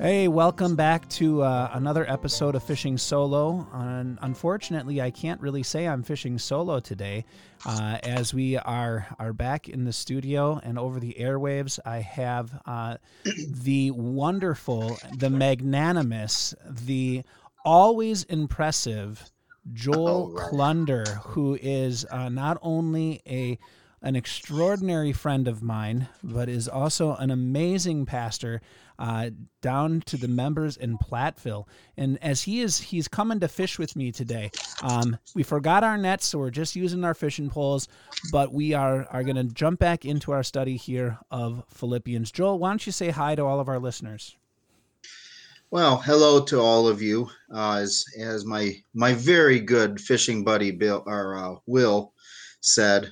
Hey, welcome back to another episode of Fishing Solo. Unfortunately, I can't really say I'm fishing solo today, as we are back in the studio and over the airwaves. I have the wonderful, the magnanimous, the always impressive Joel Klunder, who is not only an extraordinary friend of mine, but is also an amazing pastor down to the members in Platteville. And as he's coming to fish with me today. We forgot our nets, so we're just using our fishing poles, but we are going to jump back into our study here of Philippians. Joel, why don't you say hi to all of our listeners? Well, hello to all of you. As my very good fishing buddy Will said,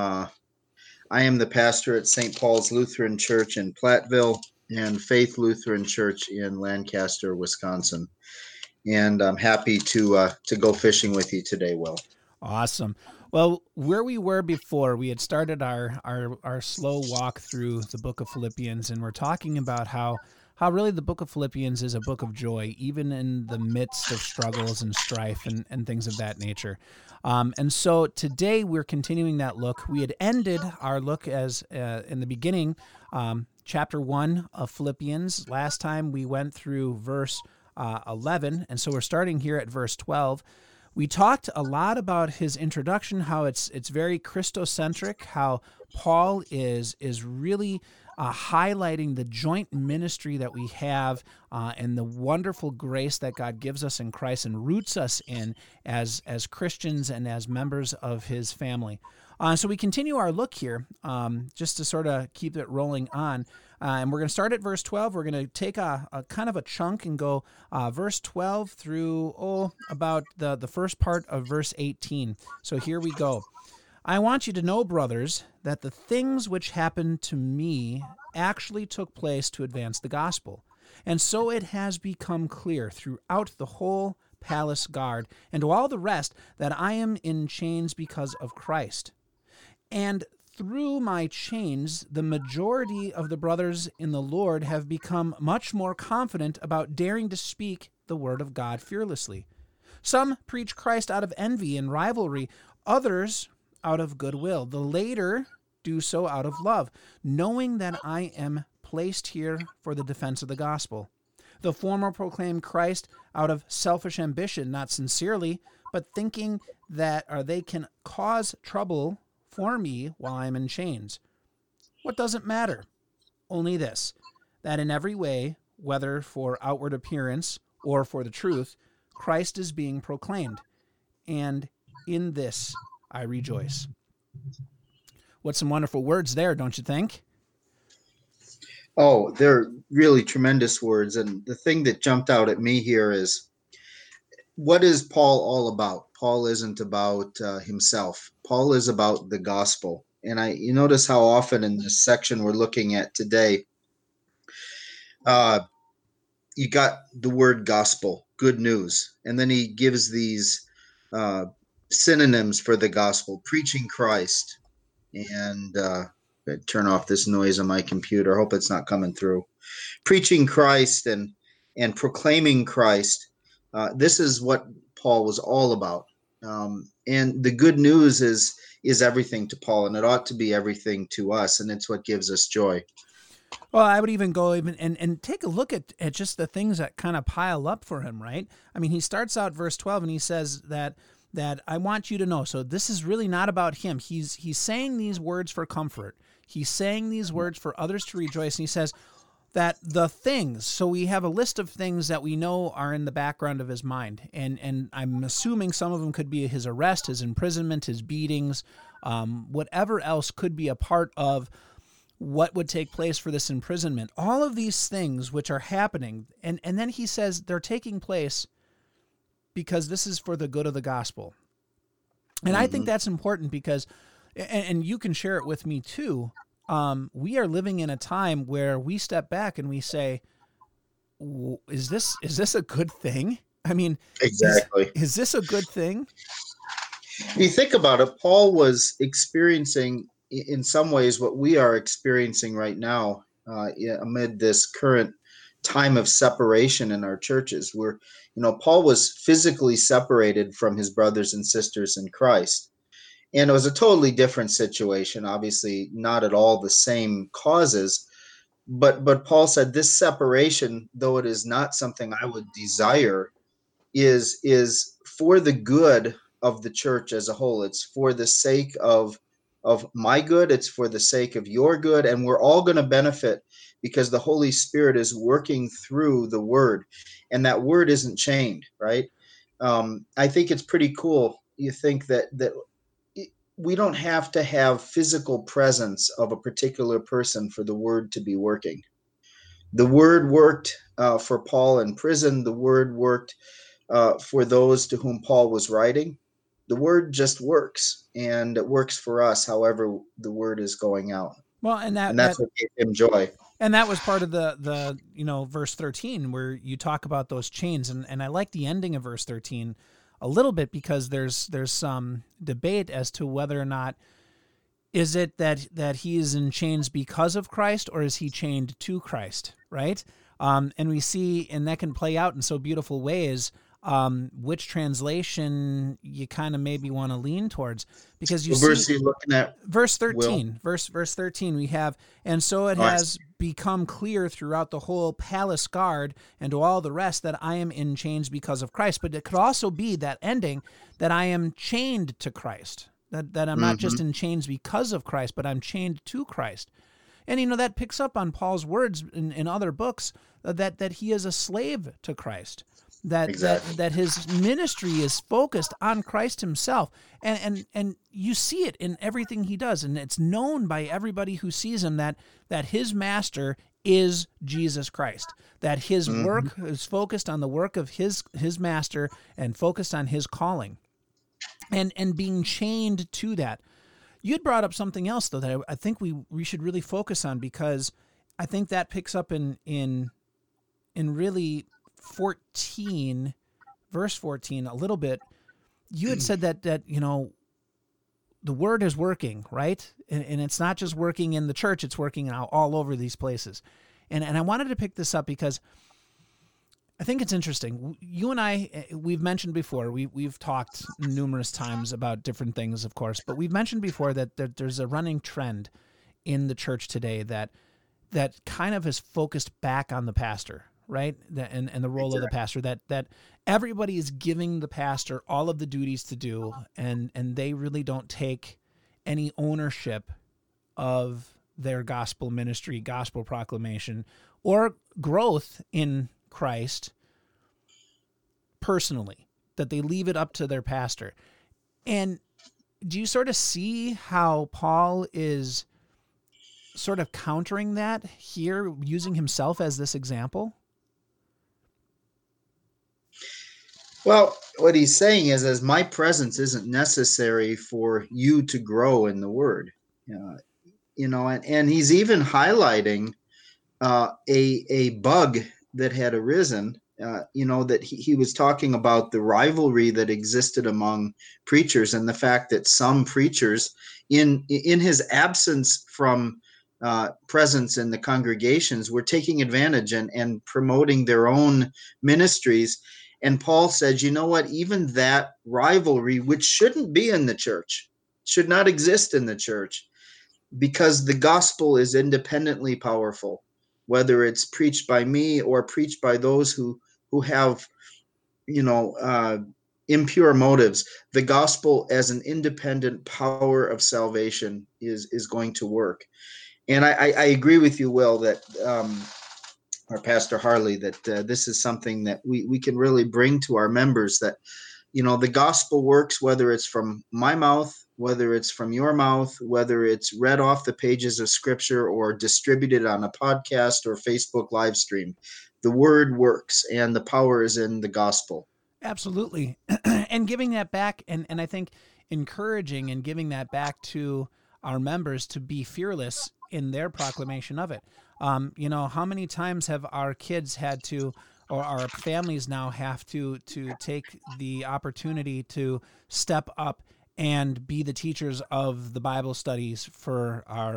I am the pastor at St. Paul's Lutheran Church in Platteville and Faith Lutheran Church in Lancaster, Wisconsin. And I'm happy to go fishing with you today, Will. Awesome. Well, where we were before, we had started our slow walk through the book of Philippians, and we're talking about how really the book of Philippians is a book of joy, even in the midst of struggles and strife and things of that nature. And so today we're continuing that look. We had ended our look as in the beginning, chapter 1 of Philippians. Last time we went through verse 11, and so we're starting here at verse 12. We talked a lot about his introduction, how it's very Christocentric, how Paul is really highlighting the joint ministry that we have and the wonderful grace that God gives us in Christ and roots us in as Christians and as members of his family. So we continue our look here just to sort of keep it rolling on. And we're going to start at verse 12. We're going to take a kind of a chunk and go verse 12 through about the first part of verse 18. So here we go. I want you to know, brothers, that the things which happened to me actually took place to advance the gospel. And so it has become clear throughout the whole palace guard and to all the rest that I am in chains because of Christ. And through my chains, the majority of the brothers in the Lord have become much more confident about daring to speak the word of God fearlessly. Some preach Christ out of envy and rivalry, others out of goodwill. The later do so out of love, knowing that I am placed here for the defense of the gospel. The former proclaim Christ out of selfish ambition, not sincerely, but thinking that they can cause trouble for me while I'm in chains. What does it matter? Only this, that in every way, whether for outward appearance or for the truth, Christ is being proclaimed, and in this I rejoice. What some wonderful words there, don't you think? Oh, they're really tremendous words. And the thing that jumped out at me here is, what is Paul all about? Paul isn't about himself. Paul is about the gospel. And you notice how often in this section we're looking at today, you got the word gospel, good news. And then he gives these synonyms for the gospel: preaching Christ, and turn off this noise on my computer. I hope it's not coming through. Preaching Christ and proclaiming Christ. This is what Paul was all about. And the good news is everything to Paul, and it ought to be everything to us, and it's what gives us joy. Well, I would even go and take a look at just the things that kind of pile up for him, right? I mean, he starts out verse 12 and he says that I want you to know. So this is really not about him. He's saying these words for comfort. He's saying these words for others to rejoice. And he says that the things, so we have a list of things that we know are in the background of his mind. And I'm assuming some of them could be his arrest, his imprisonment, his beatings, whatever else could be a part of what would take place for this imprisonment. All of these things which are happening. And then he says they're taking place because this is for the good of the gospel. And I think that's important because, and you can share it with me too, we are living in a time where we step back and we say, is this a good thing? I mean, exactly. Is this a good thing? If you think about it, Paul was experiencing in some ways what we are experiencing right now amid this current time of separation in our churches where, Paul was physically separated from his brothers and sisters in Christ. And it was a totally different situation, obviously not at all the same causes. But Paul said this separation, though it is not something I would desire, is for the good of the church as a whole. It's for the sake of my good. It's for the sake of your good. And we're all going to benefit because the Holy Spirit is working through the word. And that word isn't chained, right? I think it's pretty cool. You think that we don't have to have physical presence of a particular person for the word to be working. The word worked for Paul in prison. The word worked for those to whom Paul was writing. The word just works, and it works for us however the word is going out. Well, and that's what gave him joy. And that was part of the verse 13 where you talk about those chains, and I like the ending of verse 13 a little bit because there's some debate as to whether or not is it that he is in chains because of Christ or is he chained to Christ, right? And we see, and that can play out in so beautiful ways, which translation you kind of maybe want to lean towards, because you verse you're looking at, verse 13, verse 13 we have, and so it has become clear throughout the whole palace guard and to all the rest that I am in chains because of Christ. But it could also be that ending that I am chained to Christ, that I'm not just in chains because of Christ, but I'm chained to Christ. And, that picks up on Paul's words in other books that he is a slave to Christ. That his ministry is focused on Christ himself. And you see it in everything he does. And it's known by everybody who sees him that his master is Jesus Christ, that his work is focused on the work of his master and focused on his calling and being chained to that. You'd brought up something else, though, that I think we should really focus on, because I think that picks up in really 14, verse 14, a little bit. You had said that the word is working, right? And it's not just working in the church, it's working all over these places. And I wanted to pick this up because I think it's interesting. You and I, we've mentioned before, we've talked numerous times about different things, of course, but we've mentioned before that there's a running trend in the church today that kind of is focused back on the pastor, right? And the role of the pastor, that everybody is giving the pastor all of the duties to do, and they really don't take any ownership of their gospel ministry, gospel proclamation, or growth in Christ personally, that they leave it up to their pastor. And do you sort of see how Paul is sort of countering that here, using himself as this example? Well, what he's saying is, as my presence isn't necessary for you to grow in the word, and he's even highlighting a bug that had arisen, that he was talking about the rivalry that existed among preachers, and the fact that some preachers, in his absence from presence in the congregations, were taking advantage and promoting their own ministries. And Paul says, you know what, even that rivalry, which shouldn't be in the church, should not exist in the church, because the gospel is independently powerful, whether it's preached by me or preached by those who have, impure motives. The gospel as an independent power of salvation is going to work. And I agree with you, Will, that our Pastor Harley, that this is something that we can really bring to our members, that, the gospel works, whether it's from my mouth, whether it's from your mouth, whether it's read off the pages of scripture or distributed on a podcast or Facebook live stream. The word works, and the power is in the gospel. Absolutely. And giving that back, and I think encouraging and giving that back to our members to be fearless in their proclamation of it. How many times have our kids had to, or our families now have to take the opportunity to step up and be the teachers of the Bible studies for our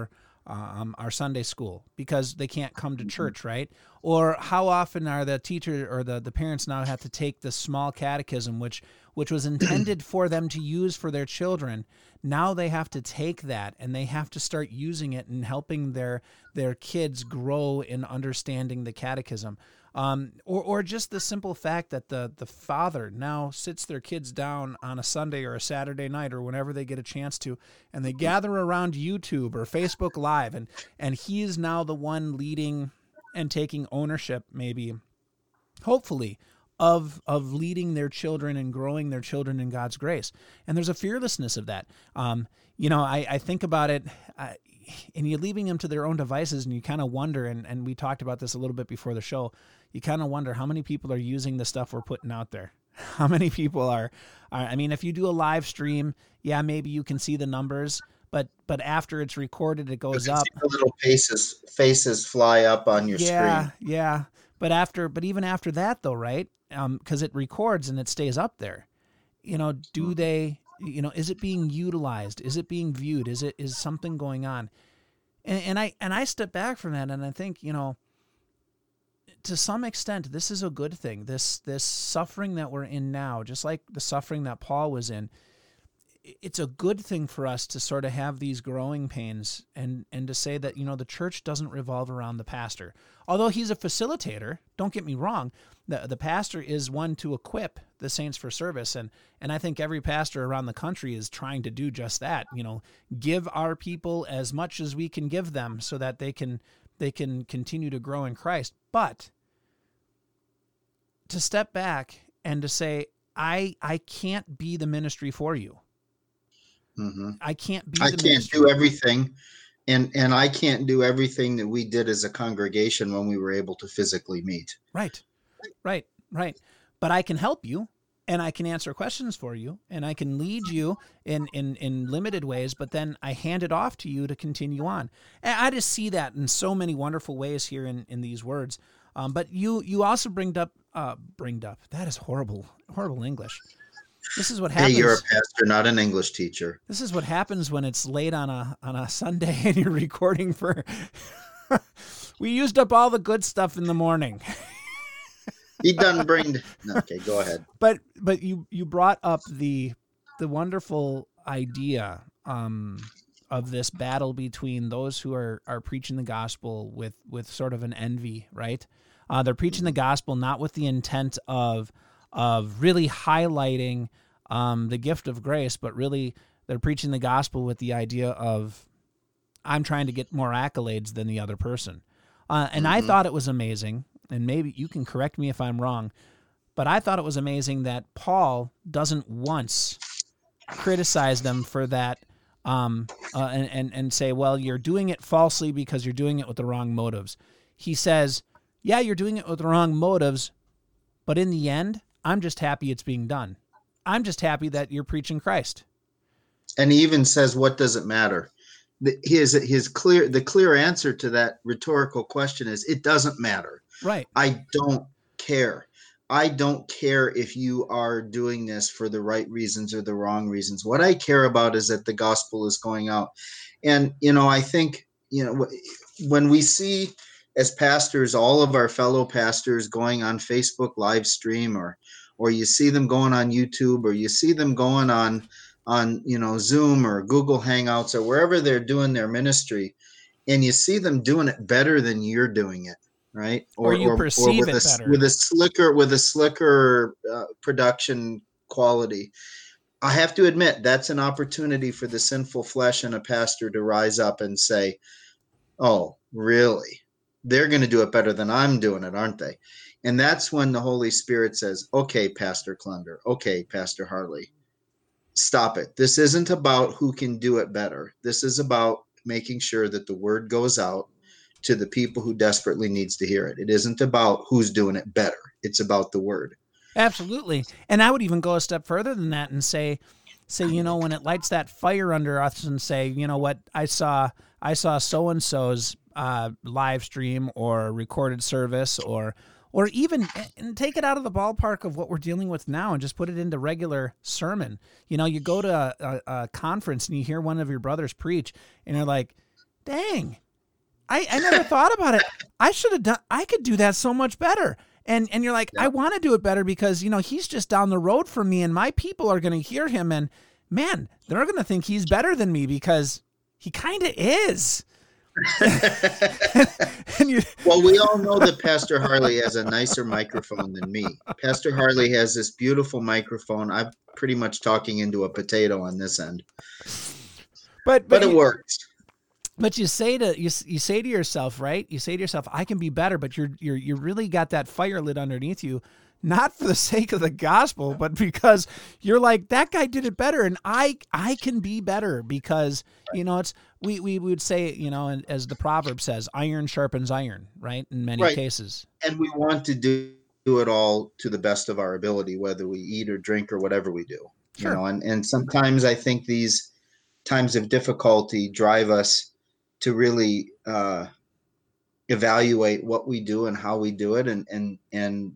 our Sunday school because they can't come to church, right? Or how often are the teacher or the parents now have to take the small catechism, which was intended for them to use for their children. Now they have to take that and they have to start using it and helping their kids grow in understanding the catechism. Or just the simple fact that the father now sits their kids down on a Sunday or a Saturday night or whenever they get a chance to, and they gather around YouTube or Facebook Live, and he is now the one leading and taking ownership, maybe, hopefully, of leading their children and growing their children in God's grace. And there's a fearlessness of that. I think about it, and you're leaving them to their own devices, and you kind of wonder, and we talked about this a little bit before the show, you kind of wonder how many people are using the stuff we're putting out there. How many people are I mean, if you do a live stream, yeah, maybe you can see the numbers, but after it's recorded, it goes up. The little faces fly up on your screen. Yeah. But even after that, though, right? Because it records and it stays up there. Do they? Is it being utilized? Is it being viewed? Is something going on? And I step back from that and I think, to some extent, this is a good thing. This suffering that we're in now, just like the suffering that Paul was in, it's a good thing for us to sort of have these growing pains and to say that, the church doesn't revolve around the pastor. Although he's a facilitator, don't get me wrong, the pastor is one to equip the saints for service. And I think every pastor around the country is trying to do just that, give our people as much as we can give them so that they can continue to grow in Christ. But to step back and to say, I can't be the ministry for you. Mm-hmm. I can't do everything. And I can't do everything that we did as a congregation when we were able to physically meet. Right. But I can help you and I can answer questions for you and I can lead you in limited ways, but then I hand it off to you to continue on. And I just see that in so many wonderful ways here in these words. But you also bring up, that is horrible English. This is what happens. Hey, you're a pastor, not an English teacher. This is what happens when it's late on a Sunday and you're recording for. We used up all the good stuff in the morning. He doesn't bring. Okay, go ahead. But you brought up the wonderful idea of this battle between those who are preaching the gospel with sort of an envy, right? They're preaching the gospel not with the intent of really highlighting the gift of grace, but really they're preaching the gospel with the idea of, I'm trying to get more accolades than the other person. And I thought it was amazing, and maybe you can correct me if I'm wrong, but I thought it was amazing that Paul doesn't once criticize them for that and say, well, you're doing it falsely because you're doing it with the wrong motives. He says, yeah, you're doing it with the wrong motives, but in the end, I'm just happy it's being done. I'm just happy that you're preaching Christ. And he even says, what does it matter? The clear answer to that rhetorical question is, it doesn't matter. Right. I don't care. I don't care if you are doing this for the right reasons or the wrong reasons. What I care about is that the gospel is going out. And, I think, when we see as pastors, all of our fellow pastors going on Facebook live stream or you see them going on YouTube or you see them going on Zoom or Google Hangouts or wherever they're doing their ministry, and you see them doing it better than you're doing it, right? Or you perceive with it better. with a slicker production quality. I have to admit, that's an opportunity for the sinful flesh and a pastor to rise up and say, oh, really? They're going to do it better than I'm doing it, aren't they? And that's when the Holy Spirit says, okay, Pastor Klunder, okay, Pastor Harley, stop it. This isn't about who can do it better. This is about making sure that the word goes out to the people who desperately needs to hear it. It isn't about who's doing it better. It's about the word. Absolutely. And I would even go a step further than that and say, when it lights that fire under us and say, you know what, I saw so-and-so's live stream or recorded service or even and take it out of the ballpark of what we're dealing with now and just put it into regular sermon. You go to a conference and you hear one of your brothers preach and you're like, Dang. I never thought about it. I could do that so much better. And you're like, Yeah. I want to do it better because, he's just down the road from me and my people are going to hear him. And man, they're going to think he's better than me because he kind of is. Well, we all know that Pastor Harley has a nicer microphone than me. Pastor Harley has this beautiful microphone. I'm pretty much talking into a potato on this end, but it works. But you say to yourself, right? You say to yourself, I can be better, but you really got that fire lit underneath you, not for the sake of the gospel, but because you're like, that guy did it better, and I can be better because it's we would say, and as the proverb says, iron sharpens iron, right? In many cases, and we want to do it all to the best of our ability, whether we eat or drink or whatever we do. Sure. And sometimes I think these times of difficulty drive us to really evaluate what we do and how we do it, and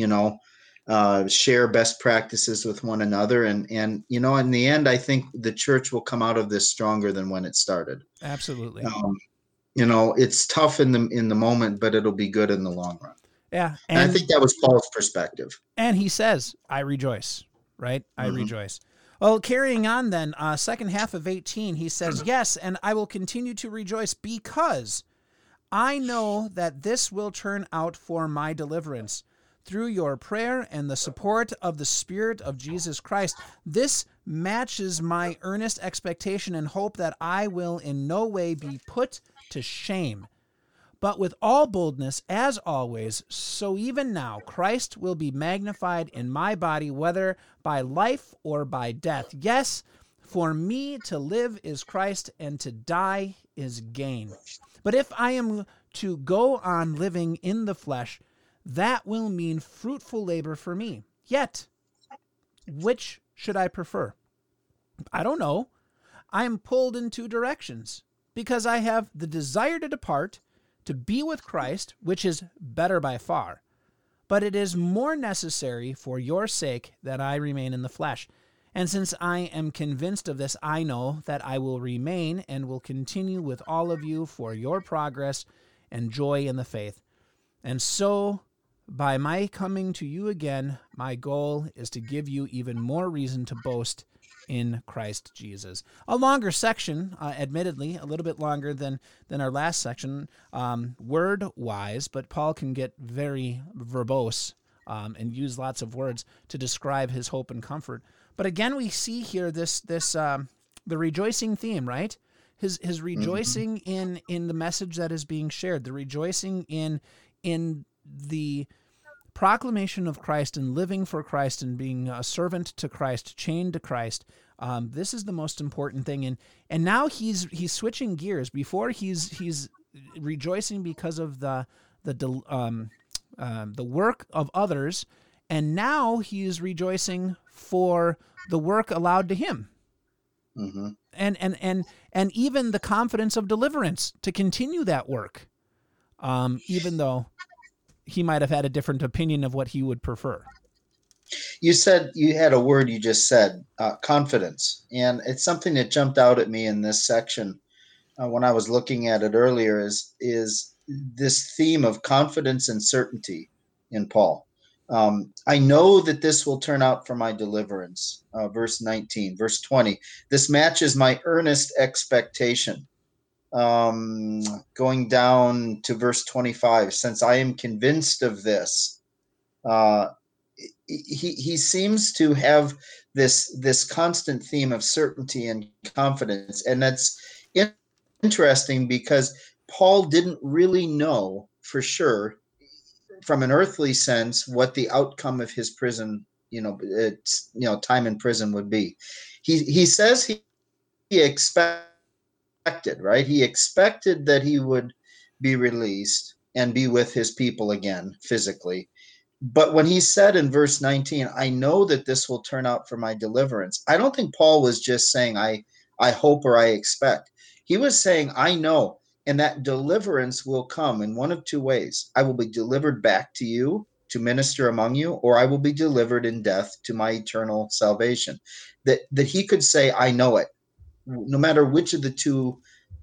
share best practices with one another, and in the end, I think the church will come out of this stronger than when it started. Absolutely. It's tough in the moment, but it'll be good in the long run. Yeah, and I think that was Paul's perspective. And he says, "I rejoice." Right? I rejoice. Well, carrying on then, second half of 18, he says, yes, and I will continue to rejoice because I know that this will turn out for my deliverance through your prayer and the support of the Spirit of Jesus Christ. This matches my earnest expectation and hope that I will in no way be put to shame. But with all boldness, as always, so even now, Christ will be magnified in my body, whether by life or by death. Yes, for me to live is Christ, and to die is gain. But if I am to go on living in the flesh, that will mean fruitful labor for me. Yet, which should I prefer? I don't know. I am pulled in two directions, because I have the desire to depart, to be with Christ, which is better by far. But it is more necessary for your sake that I remain in the flesh. And since I am convinced of this, I know that I will remain and will continue with all of you for your progress and joy in the faith. And so, by my coming to you again, my goal is to give you even more reason to boast in Christ Jesus. A longer section, admittedly, a little bit longer than our last section, word-wise, but Paul can get very verbose and use lots of words to describe his hope and comfort. But again, we see here this the rejoicing theme, right? His rejoicing in the message that is being shared, the rejoicing in the proclamation of Christ and living for Christ and being a servant to Christ, chained to Christ. This is the most important thing. And now he's switching gears. Before he's rejoicing because of the work of others, and now he's rejoicing for the work allowed to him. Mm-hmm. And even the confidence of deliverance to continue that work, even though he might have had a different opinion of what he would prefer. You said you had a word you just said, confidence. And it's something that jumped out at me in this section when I was looking at it earlier is this theme of confidence and certainty in Paul. I know that this will turn out for my deliverance. Verse 19, verse 20. This matches my earnest expectation. Going down to verse 25, since I am convinced of this, he seems to have this constant theme of certainty and confidence, and that's interesting because Paul didn't really know for sure, from an earthly sense, what the outcome of his prison, time in prison would be. He says he expected. Right? He expected that he would be released and be with his people again physically. But when he said in verse 19, I know that this will turn out for my deliverance, I don't think Paul was just saying, I hope or I expect. He was saying, I know, and that deliverance will come in one of two ways. I will be delivered back to you to minister among you, or I will be delivered in death to my eternal salvation. That he could say, I know it. No matter which of the two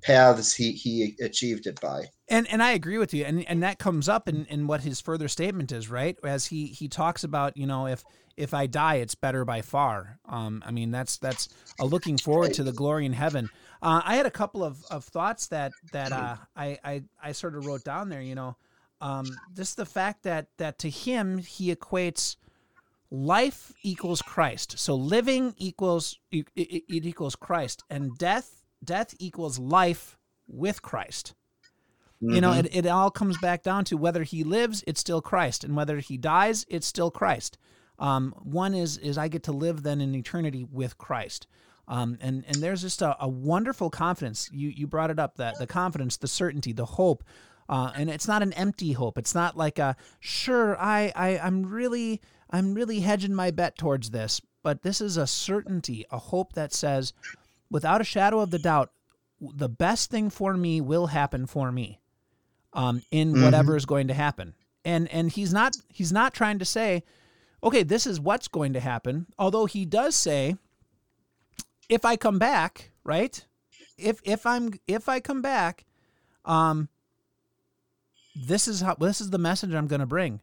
paths he achieved it by. And I agree with you, and that comes up in what his further statement is, right? As he talks about, if I die, it's better by far. I mean, that's a looking forward to the glory in heaven. I had a couple of thoughts that I sort of wrote down there. Just the fact that to him he equates life equals Christ. So living equals it equals Christ, and death equals life with Christ. Mm-hmm. It all comes back down to whether he lives, it's still Christ, and whether he dies, it's still Christ. One is I get to live then in eternity with Christ. And there's just a wonderful confidence. You brought it up, that the confidence, the certainty, the hope. And it's not an empty hope. It's not like I'm really hedging my bet towards this, but this is a certainty, a hope that says, without a shadow of the doubt, the best thing for me will happen for me. In whatever is going to happen. And he's not trying to say, okay, this is what's going to happen. Although he does say, if I come back, right? If I come back, this is the message I'm going to bring.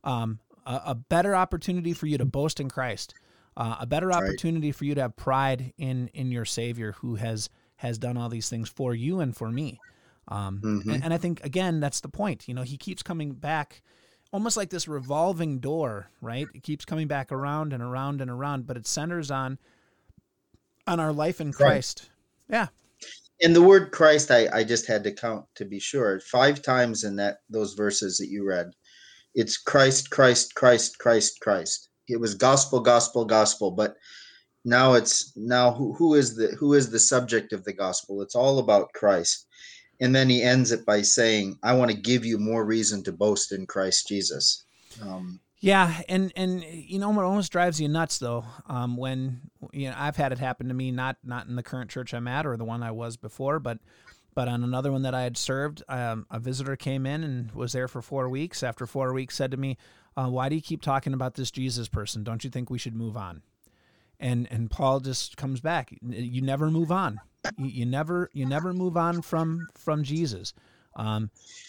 A better opportunity for you to boast in Christ. A better opportunity for you to have pride in your Savior, who has done all these things for you and for me. And I think, again, that's the point. He keeps coming back almost like this revolving door, right? It keeps coming back around and around and around, but it centers on our life in Christ. Yeah. And the word Christ, I just had to count to be sure. 5 times in those verses that you read. It's Christ, Christ, Christ, Christ, Christ. It was gospel, gospel, gospel, but now who is the subject of the gospel? It's all about Christ. And then he ends it by saying, I want to give you more reason to boast in Christ Jesus. Yeah. And what almost drives you nuts though, when, I've had it happen to me, not in the current church I'm at or the one I was before, but on another one that I had served, a visitor came in and was there for 4 weeks. After 4 weeks said to me, why do you keep talking about this Jesus person? Don't you think we should move on? And Paul just comes back. You never move on. You never move on from Jesus. And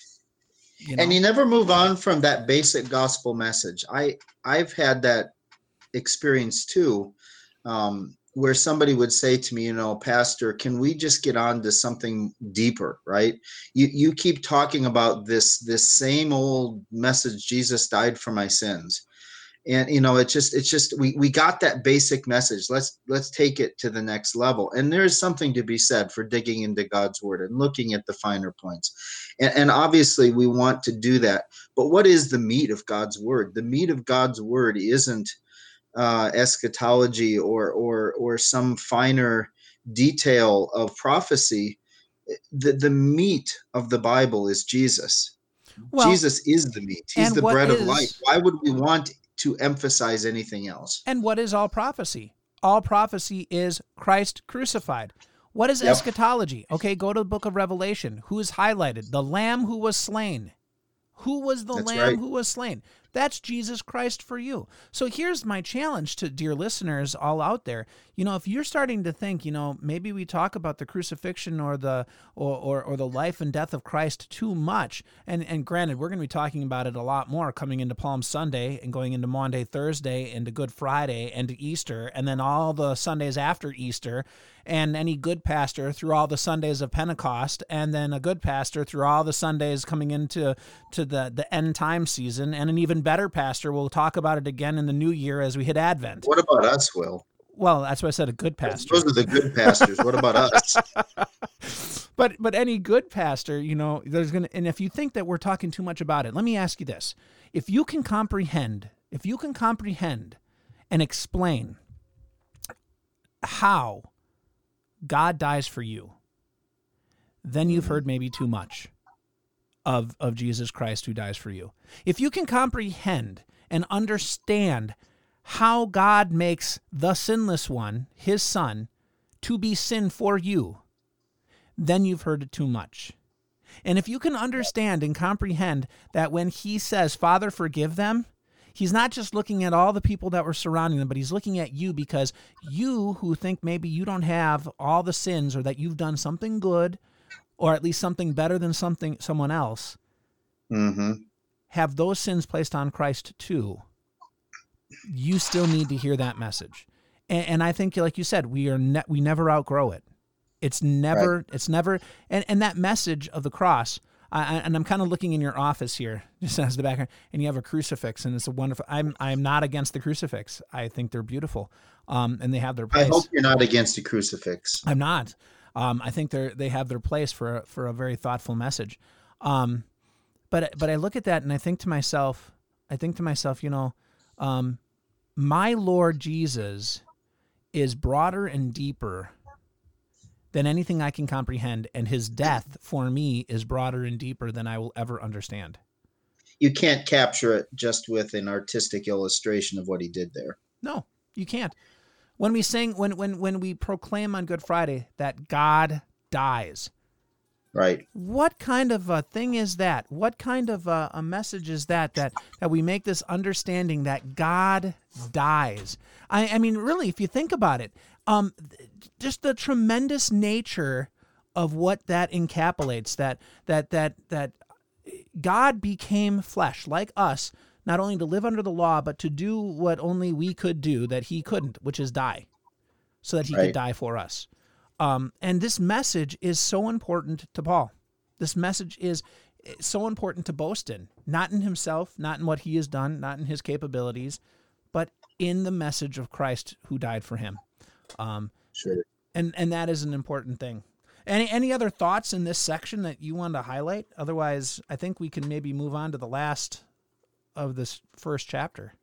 you never move on from that basic gospel message. I've had that experience too, where somebody would say to me, Pastor, can we just get on to something deeper, right? You keep talking about this same old message, Jesus died for my sins. And it's just we got that basic message. Let's take it to the next level. And there's something to be said for digging into God's word and looking at the finer points. And obviously we want to do that. But what is the meat of God's word? The meat of God's word isn't eschatology or some finer detail of prophecy. The meat of the Bible is Jesus. Well, Jesus is the meat. He's the bread of life. Why would we want to emphasize anything else? And what is all prophecy? All prophecy is Christ crucified. What is eschatology? Okay, go to the book of Revelation. Who is highlighted? The Lamb who was slain. Who was the Lamb who was slain? That's Jesus Christ for you. So here's my challenge to dear listeners all out there. If you're starting to think, maybe we talk about the crucifixion or the life and death of Christ too much. And granted, we're going to be talking about it a lot more coming into Palm Sunday and going into Maundy Thursday, into Good Friday, and to Easter, and then all the Sundays after Easter, and any good pastor through all the Sundays of Pentecost, and then a good pastor through all the Sundays coming into the end time season, and an even better pastor. We'll talk about it again in the new year as we hit Advent. What about us, Will? Well, that's why I said a good pastor. Those are the good pastors. What about us? But any good pastor, there's gonna. And if you think that we're talking too much about it, let me ask you this: if you can comprehend and explain how God dies for you, then you've heard maybe too much of Jesus Christ who dies for you. If you can comprehend and understand how God makes the sinless one, his son, to be sin for you, then you've heard it too much. And if you can understand and comprehend that when he says, Father, forgive them, he's not just looking at all the people that were surrounding them, but he's looking at you, because you who think maybe you don't have all the sins, or that you've done something good, or at least something better than someone else, have those sins placed on Christ too, you still need to hear that message. And I think, like you said, we never outgrow it. It's never, and that message of the cross, and I'm kind of looking in your office here, just as the background, and you have a crucifix, and it's a wonderful, I'm not against the crucifix. I think they're beautiful, and they have their place. I hope you're not against the crucifix. I'm not. I think they have their place for a very thoughtful message. But I look at that and I think to myself, my Lord Jesus is broader and deeper than anything I can comprehend, and his death for me is broader and deeper than I will ever understand. You can't capture it just with an artistic illustration of what he did there. No, you can't. When we sing, when we proclaim on Good Friday that God dies, right? What kind of a thing is that? What kind of a message is that we make this understanding that God dies? I mean, really, if you think about it, just the tremendous nature of what that encapsulates, that God became flesh like us, not only to live under the law, but to do what only we could do that he couldn't, which is die, so that he could die for us. And this message is so important to Paul. This message is so important to boast in, not in himself, not in what he has done, not in his capabilities, but in the message of Christ who died for him. Sure. And that is an important thing. Any other thoughts in this section that you want to highlight? Otherwise, I think we can maybe move on to the last of this first chapter.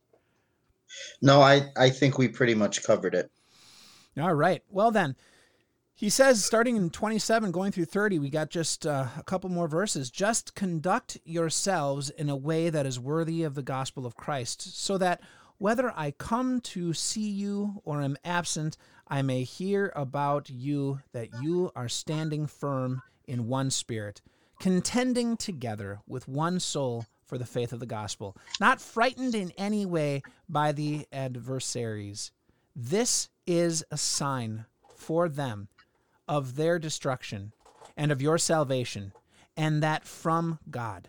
No, I think we pretty much covered it. All right. Well, then, he says, starting in 27, going through 30, we got just a couple more verses. Just conduct yourselves in a way that is worthy of the gospel of Christ, so that whether I come to see you or am absent, I may hear about you that you are standing firm in one spirit, contending together with one soul for the faith of the gospel, not frightened in any way by the adversaries. This is a sign for them of their destruction and of your salvation, and that from God.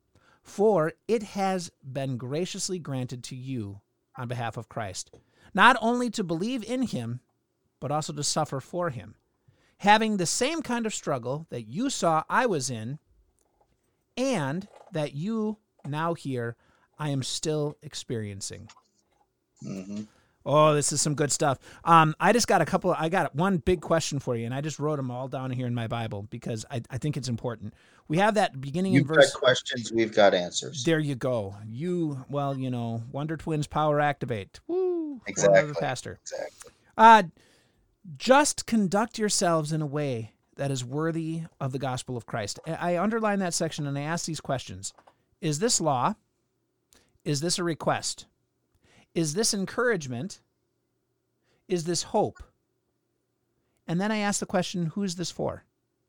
For it has been graciously granted to you on behalf of Christ, not only to believe in him, but also to suffer for him, having the same kind of struggle that you saw I was in, and that you now here I am still experiencing. Mm-hmm. Oh, this is some good stuff. I got one big question for you, and I just wrote them all down here in my Bible because I think it's important. We have that beginning in verse. You've got questions, we've got answers. There you go. Wonder Twins power activate. Woo! Exactly. Pastor. Exactly. Just conduct yourselves in a way that is worthy of the gospel of Christ. I underline that section and I ask these questions. Is this law? Is this a request? Is this encouragement? Is this hope? And then I ask the question, who is this for?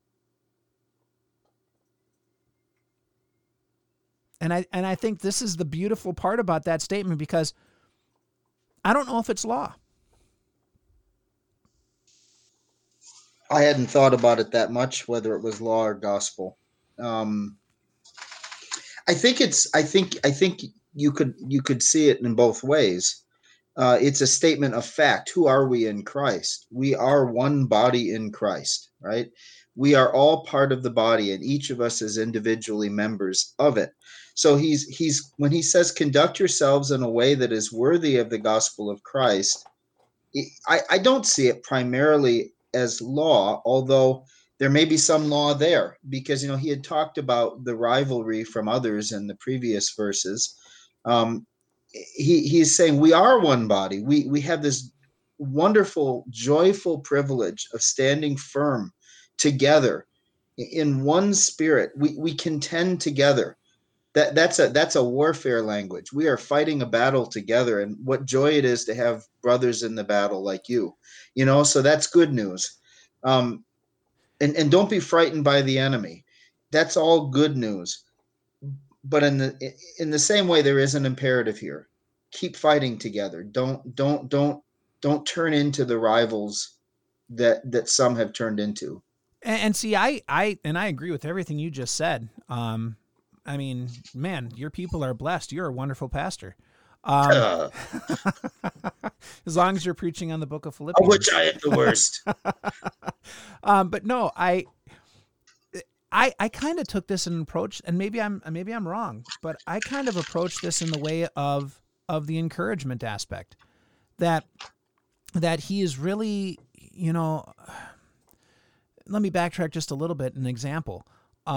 And I think this is the beautiful part about that statement, because I don't know if it's law. I hadn't thought about it that much, whether it was law or gospel. I think you could see it in both ways. It's a statement of fact. Who are we in Christ? We are one body in Christ, right? We are all part of the body, and each of us is individually members of it. So he's when he says, conduct yourselves in a way that is worthy of the gospel of Christ, I don't see it primarily as law, although there may be some law there, because he had talked about the rivalry from others in the previous verses. He's saying we are one body. We have this wonderful, joyful privilege of standing firm together in one spirit. We contend together. That's a warfare language. We are fighting a battle together, and what joy it is to have brothers in the battle like you. So that's good news. And don't be frightened by the enemy. That's all good news. But in the same way, there is an imperative here. Keep fighting together. Don't turn into the rivals that some have turned into. And see, I agree with everything you just said. I mean, man, your people are blessed. You're a wonderful pastor. Uh, As long as you're preaching on the book of of Philippians. which I am the worst. But no, I kind of took this an approach, and maybe I'm wrong, but I kind of approached this in the way of the encouragement aspect, that he is really, let me backtrack just a little bit. An example.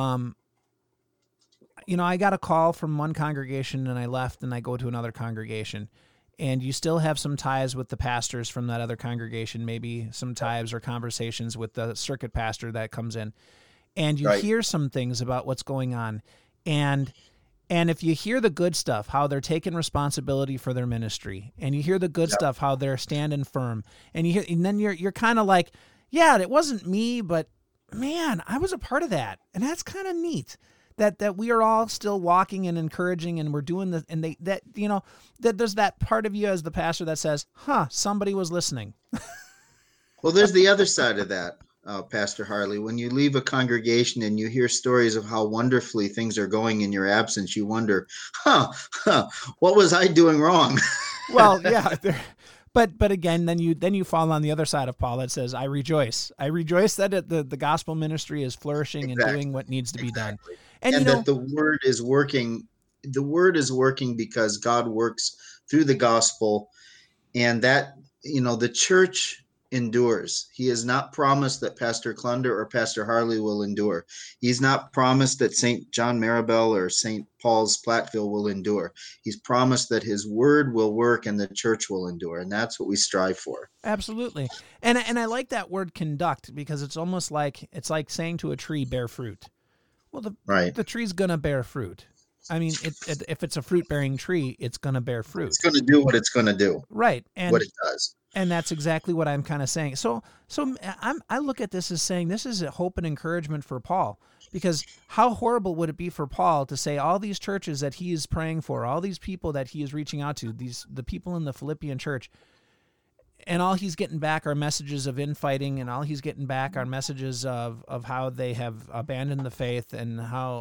I got a call from one congregation and I left and I go to another congregation, and you still have some ties with the pastors from that other congregation, maybe some ties or conversations with the circuit pastor that comes in, and you hear some things about what's going on. And if you hear the good stuff, how they're taking responsibility for their ministry, and you hear the good stuff, how they're standing firm, and then you're kind of like, yeah, it wasn't me, but man, I was a part of that. And that's kind of neat. That we are all still walking and encouraging, and we're doing the, and that there's that part of you as the pastor that says, somebody was listening. Well, there's the other side of that, Pastor Harley. When you leave a congregation and you hear stories of how wonderfully things are going in your absence, you wonder, what was I doing wrong? Well, yeah. But again, then you fall on the other side of Paul that says, I rejoice that the gospel ministry is flourishing and doing what needs to be done. And that the word is working. The word is working because God works through the gospel, and that, the church endures. He has not promised that Pastor Klunder or Pastor Harley will endure. He's not promised that St. John Maribel or St. Paul's Platteville will endure. He's promised that his word will work and the church will endure. And that's what we strive for. Absolutely. And I like that word conduct, because it's almost like, it's like saying to a tree, bear fruit. Well, the tree's going to bear fruit. I mean, if it's a fruit-bearing tree, it's going to bear fruit. It's going to do what it's going to do. Right. And what it does. And that's exactly what I'm kind of saying. So I look at this as saying this is a hope and encouragement for Paul, because how horrible would it be for Paul to say all these churches that he is praying for, all these people that he is reaching out to, the people in the Philippian church, and all he's getting back are messages of infighting, and all he's getting back are messages of how they have abandoned the faith, and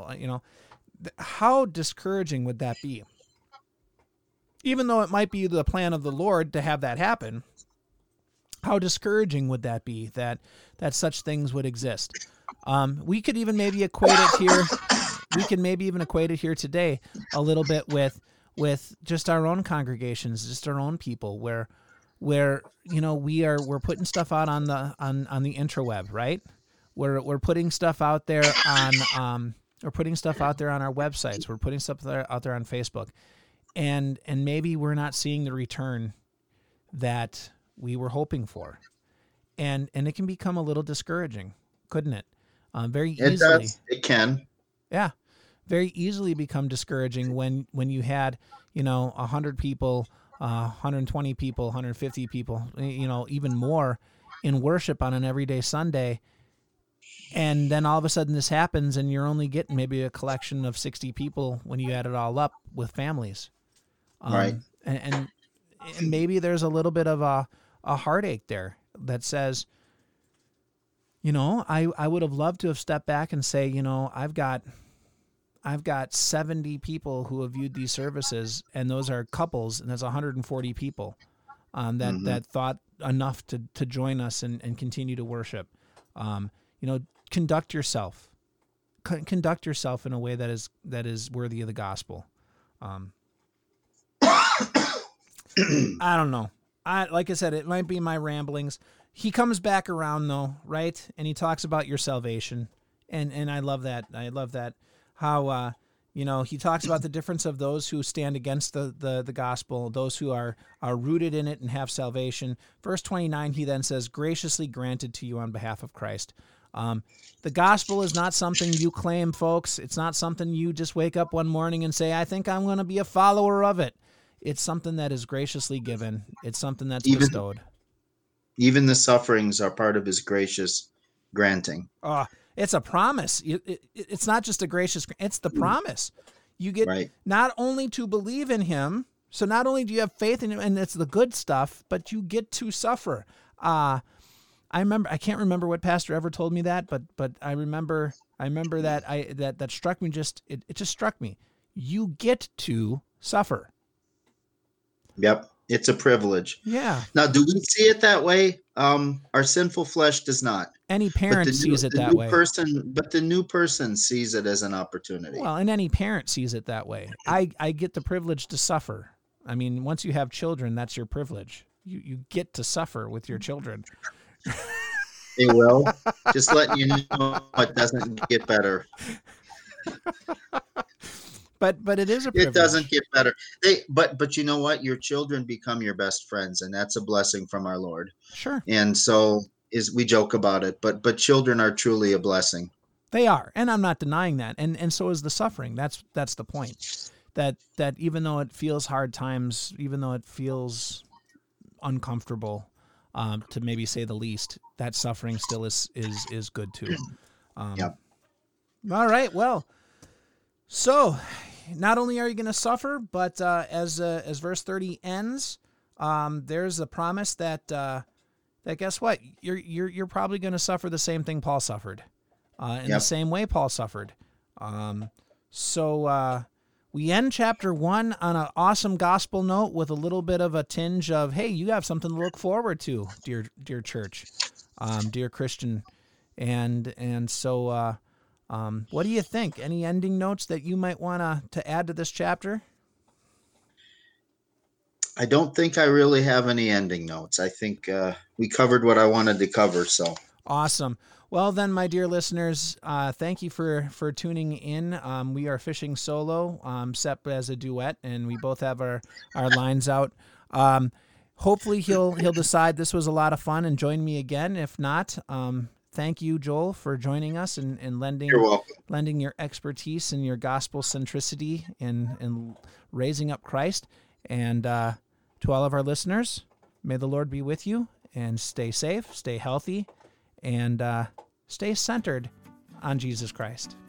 how discouraging would that be? Even though it might be the plan of the Lord to have that happen, how discouraging would that be that such things would exist? We could even maybe equate it here. We can maybe even equate it here today a little bit with just our own congregations, just our own people, where we're putting stuff out on the interweb, right? We're putting stuff out there on we're putting stuff out there on our websites. We're putting stuff out there on Facebook. And maybe we're not seeing the return that we were hoping for, and it can become a little discouraging, couldn't it? Very easily. It does. It can. Yeah, very easily become discouraging when you had 100 people, 120 people, 150 people, even more in worship on an everyday Sunday, and then all of a sudden this happens, and you're only getting maybe a collection of 60 people when you add it all up with families. Right. And maybe there's a little bit of a heartache there that says, I would have loved to have stepped back and say, I've got 70 people who have viewed these services, and those are couples, and that's 140 people that thought enough to join us and continue to worship. Conduct yourself in a way that is worthy of the gospel. I don't know. Like I said, it might be my ramblings. He comes back around though, right? And he talks about your salvation. And I love that. I love that. How, he talks about the difference of those who stand against the gospel, those who are rooted in it and have salvation. Verse 29, he then says, graciously granted to you on behalf of Christ. The gospel is not something you claim, folks. It's not something you just wake up one morning and say, I think I'm going to be a follower of it. It's something that is graciously given. It's something that's bestowed. Even the sufferings are part of his gracious granting. It's a promise. It's not just a gracious, it's the promise. You get not only to believe in him, so not only do you have faith in him, and it's the good stuff, but you get to suffer. I I can't remember what pastor ever told me that, but I remember that struck me. It just struck me. You get to suffer. Yep. It's a privilege. Yeah. Now, do we see it that way? Our sinful flesh does not. Any parent sees it that way. But the new person sees it as an opportunity. Well, and any parent sees it that way. I get the privilege to suffer. I mean, once you have children, that's your privilege. You get to suffer with your children. They will. Just letting you know it doesn't get better. But it is a privilege. It doesn't get better. But you know what? Your children become your best friends, and that's a blessing from our Lord. Sure. And so we joke about it, but children are truly a blessing. They are, and I'm not denying that. And so is the suffering. That's the point. That even though it feels hard times, even though it feels uncomfortable, to maybe say the least, that suffering still is good too. Yep. All right. Well, so not only are you going to suffer, but as verse 30 ends, there's a promise that guess what? You're probably going to suffer the same thing Paul suffered, in the same way Paul suffered. So we end chapter 1 on an awesome gospel note with a little bit of a tinge of, hey, you have something to look forward to, dear church, dear Christian, and so. What do you think? Any ending notes that you might want to add to this chapter? I don't think I really have any ending notes. I think we covered what I wanted to cover. So awesome. Well, then, my dear listeners, thank you for tuning in. We are fishing solo, Sepp as a duet, and we both have our lines out. Hopefully, he'll decide this was a lot of fun and join me again. If not, thank you, Joel, for joining us and lending your expertise and your gospel centricity in raising up Christ. And to all of our listeners, may the Lord be with you, and stay safe, stay healthy, and stay centered on Jesus Christ.